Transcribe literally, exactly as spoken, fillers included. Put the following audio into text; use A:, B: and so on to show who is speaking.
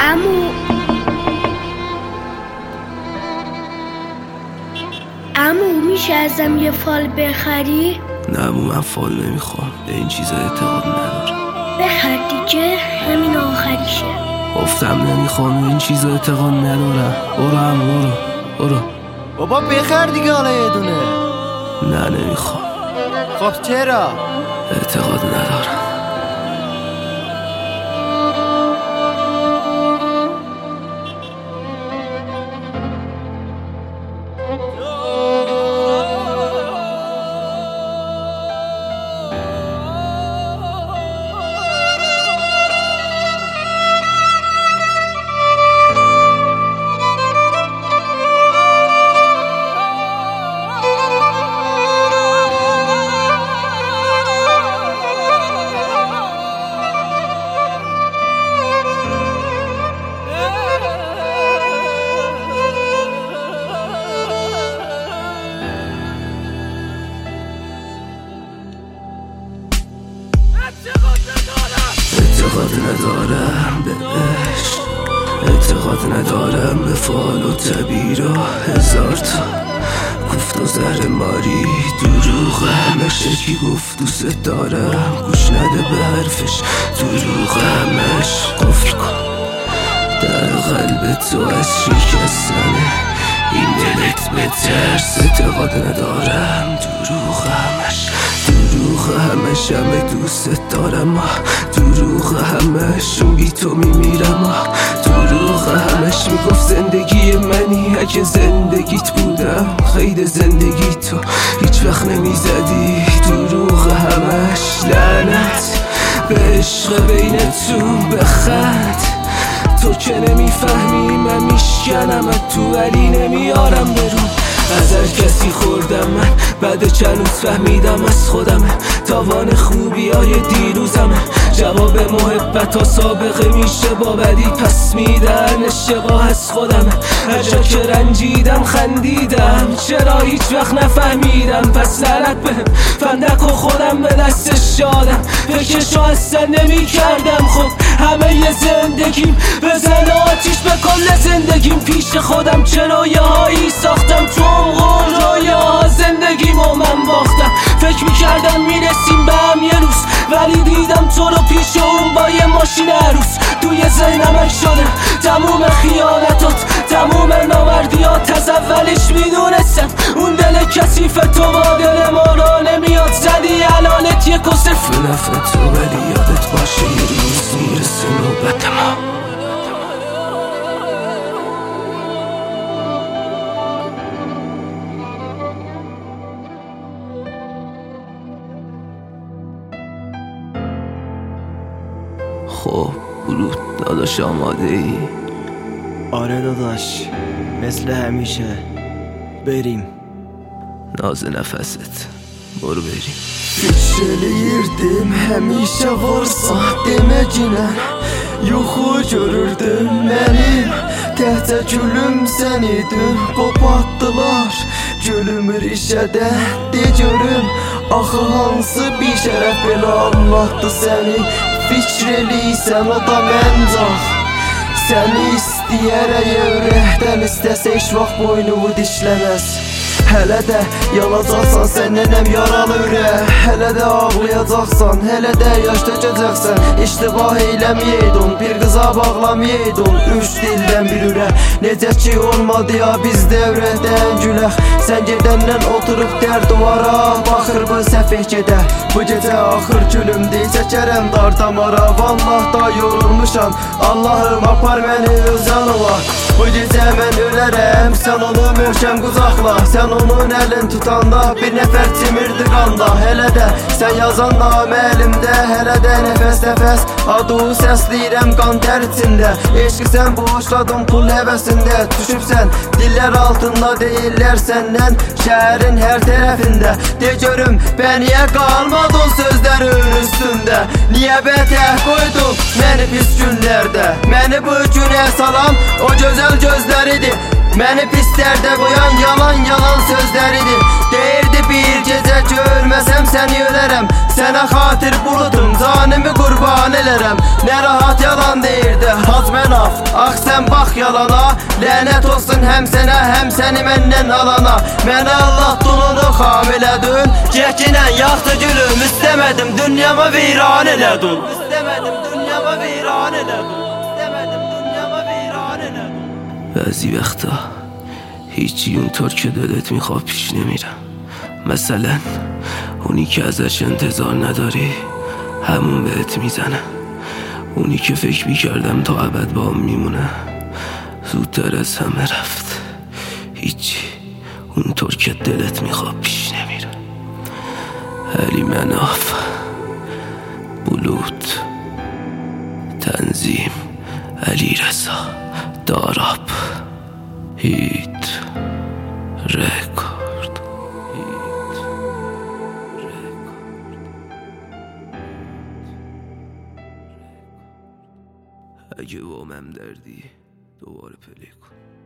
A: عمو عمو میشه ازم یه فال بخری؟
B: نه عمو، من فال نمیخوام، به این چیزا اعتقاد ندارم.
A: بخر دیگه، همین آخریشه.
B: گفتم نمیخوام، به این چیزا اعتقاد ندارم. برو عمو، برو برو.
C: بابا بخر دیگه حالا یه دونه.
B: نه نمیخوام.
C: خب چرا؟
B: اعتقاد ندارم. اعتقاد ندارم به عشق، اعتقاد ندارم به فال و تبیر و هزار تا گفت و زهر ماری دروغ همش. کی گفت دوست دارم گوش نده به حرفش، دروغ همش. قفل کن در قلب تو از شکستنه این دلت به ترس. اعتقاد ندارم دروغ همش، دروغ همش. همه دوست دارم، دروغ همش. بی تو میمیرم، دروغ همش. میگفت زندگی منی، اگه زندگیت بودم خیلی زندگی تو هیچ وقت نمیزدی، دروغ همش. لعنت به عشق بینتون بخند، تو که نمیفهمی من میشکنم تو ولی نمیارم برون. از هر کسی خوردم من، بعد چند روز فهمیدم از خودمه، تاوان خوبی های دیروزمه. جواب محبت ها سابقه میشه با بدی، پس میدن اشتباه از خودمه. هر جا که رنجیدم خندیدم، چرا هیچ وقت نفهمیدم؟ پس لعنت بهم، فندک و خودم به دست شادم، فکرشو اصلا نمی کردم. خب همه ی زندگیم بزن آتیش به کل زندگیم، پیش خودم چه رویاهایی ساختم، تو عمق رویا زندگیم و من باختم. فکر میکردم میرسیم به هم یه روز، ولی دیدم تو رو پیش اون با یه ماشین عروس. توی ذهنم شده تموم خیانتات، تموم نامردیات. از اولش میدونستم اون دل کثیف تو با دل ما را نمیاد. زدی الانت یه کسف به نفع تو، ولی یادت باشه یه روز میرسه نوبت ما. خب برود داداش، آماده ای؟
C: آره داداش، مثل همیشه. بریم.
B: ناز نفست، برو بریم.
C: Fikirləyirdim həmişə varsa deməcinə, yuxu görürdüm mənim təhcə gülüm sən idin. Qopatdılar gülüm rişədə, de görüm axı hansı bir şərəf belə anlatdı səni. Fikr eləysən o da məncaq, səni istəyərək ürəkdən istəsə heç vaxt boynumu dişləməz. Hələ də yanacaqsan sən nənəm yaralı ürək, hələ də ağlayacaqsan, hələ də yaş tökəcəksən. İştibah eyləməydin, bir qıza bağlamaydın, üç dildən bir ürək. Necə ki olmadı ya biz dəvrədən gülək. Sən gedəndən oturub dər duvara, baxır bu səfeh gedə. Bu gecə axır gülümdür, çəkərəm dar damara. Vallah da yorulmuşam, Allahım apar məni öz yanına. Bu gecə mən ölərəm, sən onu möhkəm qucaqla. Sən onun əlin tutanda bir nəfər çimirdi qanda. Hələ də sən yazanda əlimdə, hələ də nəfəs nəfəs adı səsləyirəm qan tər içində. Eşqi sən boşladın pul həvəsində, düşübsən dillər altında deyirlər səndən şəhərin hər tərəfində. De görüm bə niyə qalmadın sözlərin üstündə, niyə bətəh qoydun məni pis günlərdə. Məni bu günə salan o gözəl gözləridir, məni pis dərdə qoyan yalan yalan sözləridir. Deyirdi bir gecə görməsəm səni ölərəm, sənə xatir bulutum canımı qurban elərəm. Nə rahat yalan deyirdi Hacı Mənaf, bax sən bax yalana. Lənət olsun həm sənə, həm səni məndən alana. Mənə Allah donunu xamilədin, çəkinən yaxdı gülüm. İstəmədim dünyama viran elədin, İstəmədim dünyama viran elədin, İstəmədim dünyama viran elədin.
B: بعضی وقتا هیچی اونطور که دلت میخواد پیش نمیره. مثلا اونی که ازش انتظار نداری همون بهت میزنه. اونی که فکر میکردم تا ابد با هم میمونه زودتر از همه رفت. هیچی اونطور که دلت میخواد پیش نمیره. علی مناف، بلوت، تنظیم علی رضا، داراب، هیت رکورد. اگه وامم دردی دوباره پلی کن.